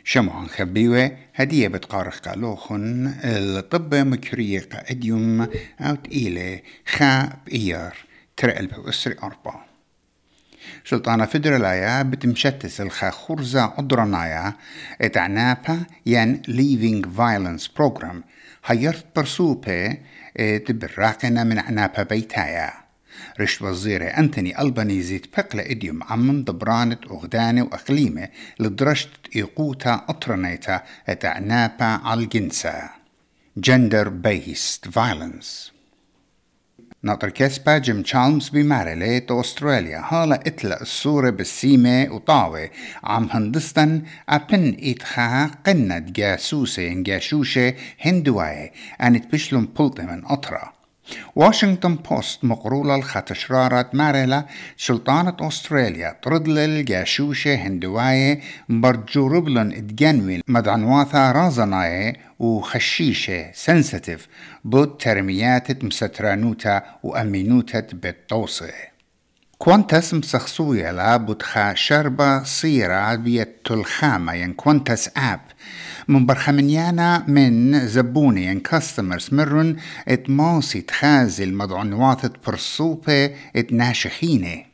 شمعان خبيوة هدية بتقارخ قالوخن الطب مكرية قاديوم أو تقيلة خا بإيار ترى البوسري أربعة سلطانة فدرالايا بتمشتس الخا خرزة عدرانايا اتعنابا ين Leaving Violence Program هيرت برسوبة تبراقنا من عنابا بيتايا رشت وزيرة أنتوني ألبانيزي تبقل إديوم عمم دبرانة أغدانة وأقليمة لدرجة إيقوتا أطرنيتا اتعنابا عالجنسة Gender Based Violence ناطر كسبا جيم تشالمز بماريليت أستراليا هالا إتلا الصورة بالسيمة وطاوة عم هندستان أبن إتخا قنة جاسوسة جاشوشة هندواية أنت بشلون بلطة من أطرا واشنطن بوست مقرولة الخاتشرارات ماريلا سلطانة أستراليا تردل الجاشوشة هندواية برجوربلن اتجنوين مدعنواثا رازناية وخشيشة سنسيتيف بود ترميات مسترانوتا وأمينوتا بالتوصي كوانتس مسخصوية لا بتخا شربة صيرة بيت تلخامة ين كوانتس آب من برخمنيانا من زبوني ين كاستمرز مرن ات ماسي تخازي المدعنوات برصوبة ات ناشخيني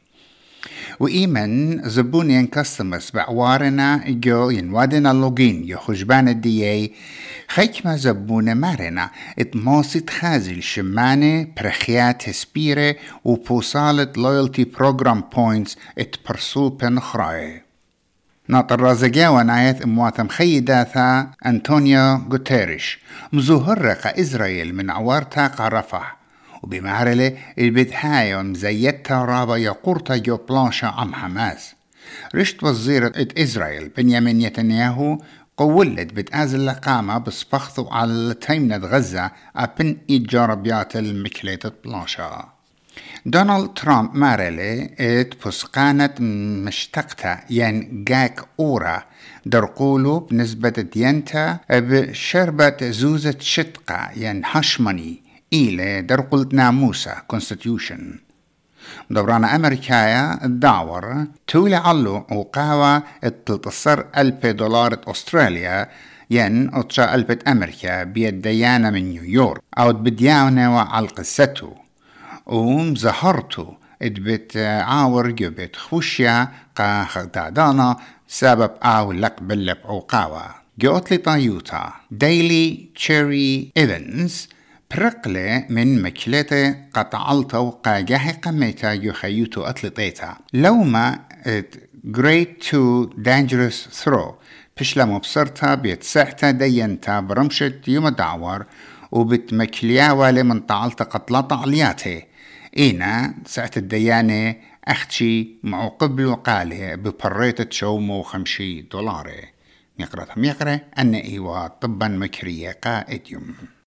وإيمن زبوني ين كاستمرز بعوارنا جو ينوادنا اللوجين يخجبان الدياي خيكما زبونة مارنا اتماسي تخازي الشمانة برخيات هسبيرة وبوصالة loyalty program points ات برسوبة نخراي ناطر رازقاوة نايت امواثم خيداثا أنطونيو غوتيريش مزوهرقة إسرائيل من عوارتا قرفح وبمهرلة البدحاية مزيدتا رابا يقورتا جو بلانشا عم حماس رشت وزيرة إسرائيل بنيامين نتنياهو قولت بتأزل لقامة بصفخثو على تيمنة غزة أبن إيجاربيات المكليتة بلانشا دونالد ترامب مارلي ات بسقانة مشتقتا ين جاك أورا درقولو بنسبة دينتا بشربة زوزة شتقة ين حشمني إلى درقلة ناموسا constitution دبرانا أمريكايا الدعور تولي علو وقاوة $13,000 أستراليا ين أتشا ألبة أمريكا بيد ديانة من نيويورك أو بديانة وعلى قصته ومزهرتو ادبت عاور جبت خوشيا قا خدادانا سبب أو لق بلب عقاوة جوتلي طايوتا دايلي تشيري إيفنز برقلة من مكلته قطعلتا وقاجاه قميتا يخيوتو أتلطيتا لوما great to dangerous throw بشلا مبصرتا بيتسحتا دينتا برمشة يوم دعور وبتمكلياوا لمن طعلتا قطلتا علياته إينا ساعة الديانة أختشي معقب وقاله ببريتة شومو $50 نقرأ أن إيوا طبا مكرية قائد يوم